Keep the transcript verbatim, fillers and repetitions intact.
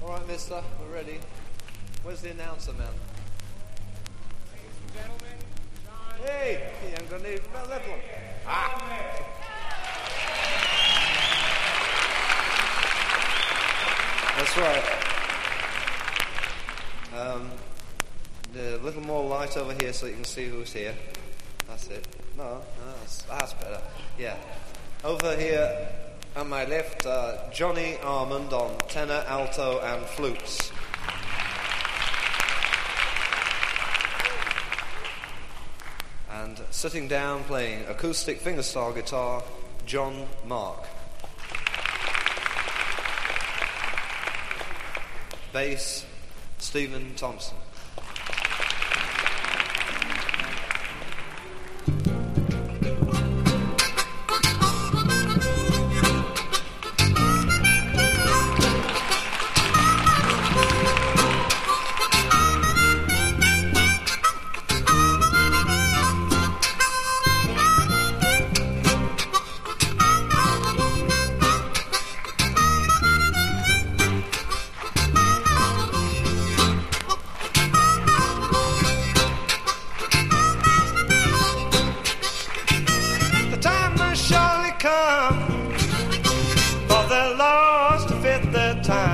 All right, mister, we're ready. Where's the announcer, man? Ladies and gentlemen, John. Hey, hey, I'm gonna need about that one. Ah. That's right. Um, a little more light over here so you can see who's here. That's it. No, no, that's, that's better. Yeah. Over here on my left, uh, Johnny Armand on tenor, alto, and flutes. And sitting down playing acoustic fingerstyle guitar, John Mark. Bass, Stephen Thompson.